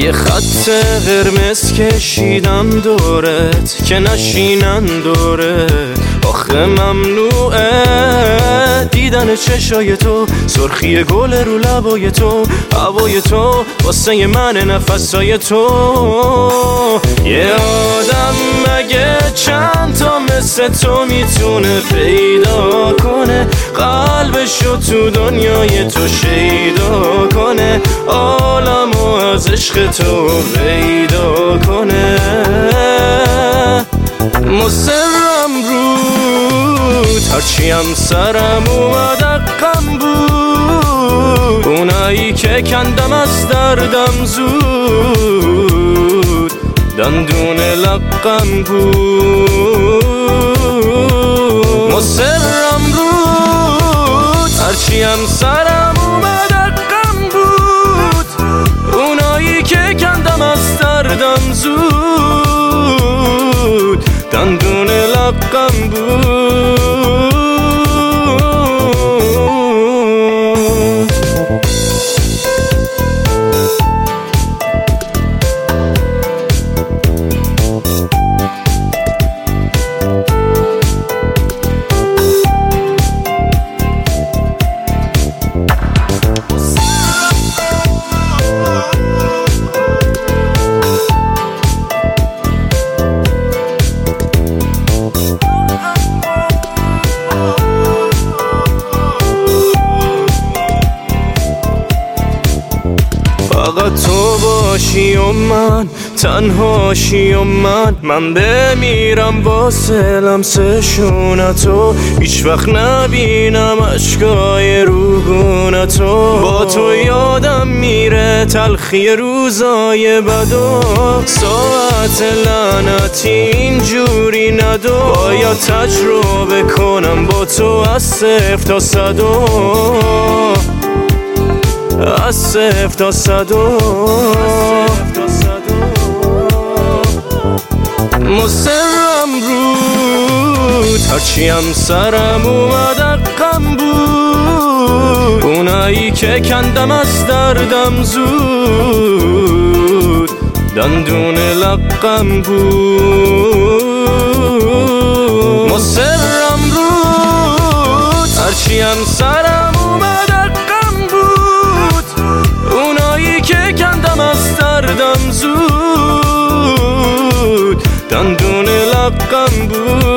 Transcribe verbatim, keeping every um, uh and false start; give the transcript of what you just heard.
یه خط قرمز کشیدم دورت که نشینن دوره. آخه ممنوعه دیدن چشای تو، سرخی گل رو لبای تو، هوای تو واسه من، نفسای تو. یه آدم مگه چند تا مثل تو میتونه پیدا کنه، قلبشو تو دنیای تو شیدا کنه، عالمو از عشق تو پیدا کنه. مصرم رود هرچی هم سرم اومد اقم بود، اونایی که کندم از دردم زود دندون لقم بود. مصرم رود هرچی هم سرم اومد اقم بود، اونایی که کندم از دردم زود دندون لقم بود. فقط تو باشی و من تنهاشی و من، من بمیرم واسه لمس شونتو، هیچ وقت نبینم اشکای روگونتو. با تو یادم میره تلخی روزای بدو، ساعت لعنتی اینجوری ندو. باید تجربه کنم با تو از صفر تا صدو، از صفر تا صدو. مصرم رود هرچی هم سرم اومد اقم بود، اونایی که کندم از دردم زود دندون لقم بود. مصرم رود هرچی هم سرم اومد اقم بود، اونایی که کندم از دردم زود دندون لقم بود.